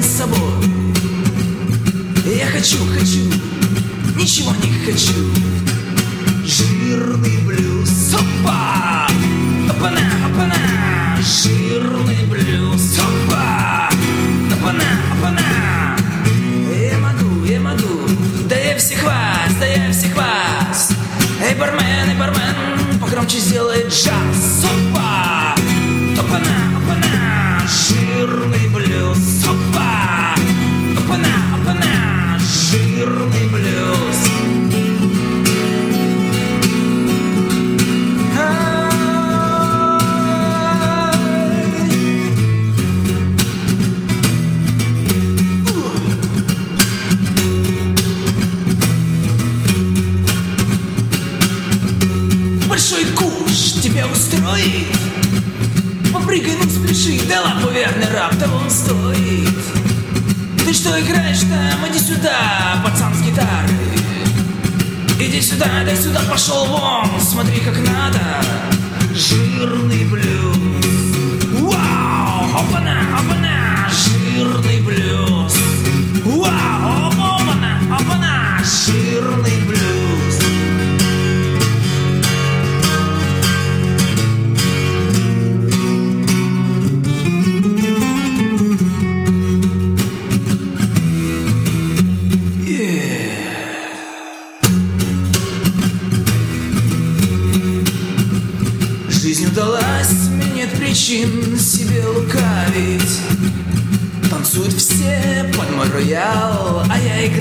с собой. Я хочу, ничего не хочу. Жирный блюз, опа! Опана, опана! Жирный блюз, опа! Опана, опана! Я могу, да я всех вас. Эй, бармен, погромче сделай джаз, опа! Опана, опана! Жирный блюз, опа! Опана, опана! Жирный блюз. Большой куш тебя устроит? Попрыгай, ну спляши, да ладно, верный раб того стоит. Ты что играешь там? Иди сюда, пацан с гитарой. Иди сюда, дай сюда, пошел вон, смотри как надо. Жирный блюз. Вау, опана, опана, жирный блюз. Вау, опана, опана, жирный блюз. Жизнь удалась, мне нет причин себе лукавить. Танцуют все под мой роял, а я